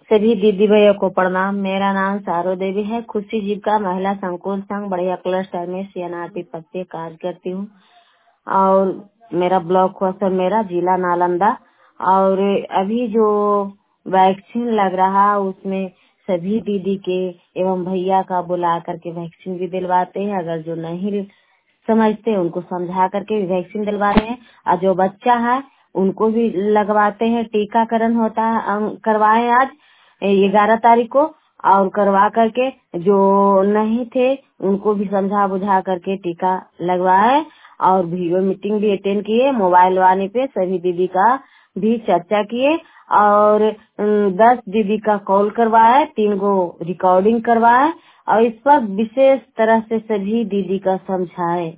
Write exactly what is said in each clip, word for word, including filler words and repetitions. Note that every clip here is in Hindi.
सभी दीदी भैया को प्रणाम। मेरा नाम सारो देवी है। खुशी जीविका महिला संकुल संघ बढ़िया क्लस्टर में सीएनआरपी पद पे कार्य करती हूँ और मेरा ब्लॉक हुआ सर मेरा जिला नालंदा। और अभी जो वैक्सीन लग रहा उसमें सभी दीदी के एवं भैया का बुला करके वैक्सीन भी दिलवाते हैं। अगर जो नहीं समझते उनको समझा करके वैक्सीन दिलवा रहे हैं और जो बच्चा है उनको भी लगवाते हैं। टीकाकरण होता है, हम करवाए आज ग्यारह तारीख को और करवा करके जो नहीं थे उनको भी समझा बुझा करके टीका लगवाए और वीडियो मीटिंग भी अटेंड किए। मोबाइल वाले पे सभी दीदी का भी चर्चा किए और अम, दस दीदी का कॉल करवाए, तीन गो रिकॉर्डिंग करवाए और इस पर विशेष तरह से सभी दीदी का समझाए।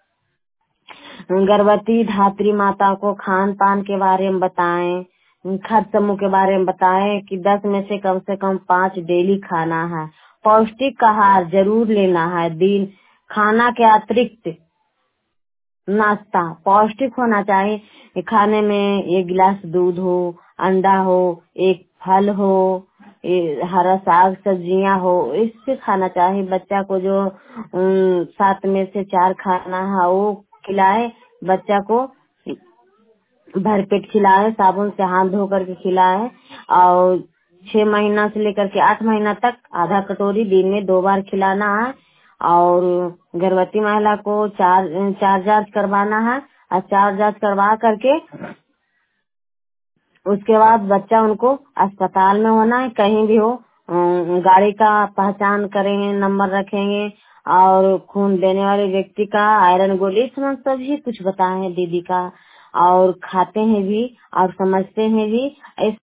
गर्भवती धात्री माता को खान पान के बारे में बताएं, खाद्य समूह के बारे में बताएं कि दस में से कम से कम पाँच डेली खाना है। पौष्टिक आहार जरूर लेना है। दिन खाना के अतिरिक्त नाश्ता पौष्टिक होना चाहिए। खाने में एक गिलास दूध हो, अंडा हो, एक फल हो, ए, हरा साग सब्जियां हो, इससे खाना चाहिए। बच्चा को जो अम, सात में से चार खाना है वो खिलाए। बच्चा को भरपेट खिलाए, साबुन से हाथ धो करके खिलाए और छह महीना से लेकर के आठ महीना तक आधा कटोरी दिन में दो बार खिलाना है। और गर्भवती महिला को चार चार जांच करवाना है और चार जांच करवा करके उसके बाद बच्चा उनको अस्पताल में होना है, कहीं भी हो अम, गाड़ी का पहचान करेंगे, नंबर रखेंगे और खून देने वाले व्यक्ति का आयरन गोली इसमें सभी कुछ बताए हैं दीदी का और खाते हैं भी और समझते हैं भी।